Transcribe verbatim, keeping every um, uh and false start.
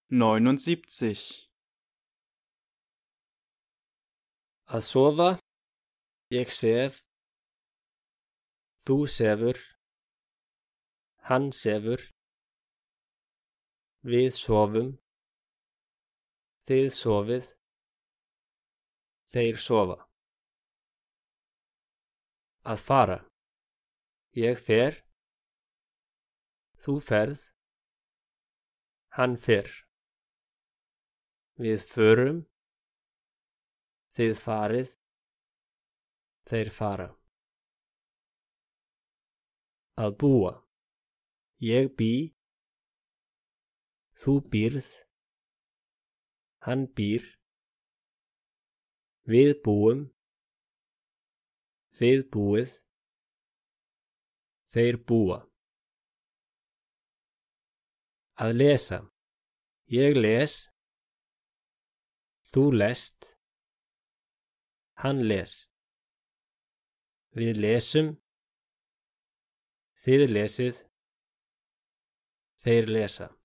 neunundsiebzig. Að sofa, ég sef, þú sefur, hann sefur, við sofum, þið sofið, þeir sofa. Að fara, ég fer, þú ferð, hann fer. Við förum, þið farið, þeir fara. Að búa, ég bý, þú býrð, hann býr, við búum, þið búið, þeir búa. Að lesa, ég les, þú lest, hann les. Við lesum, þið lesið, þeir lesa.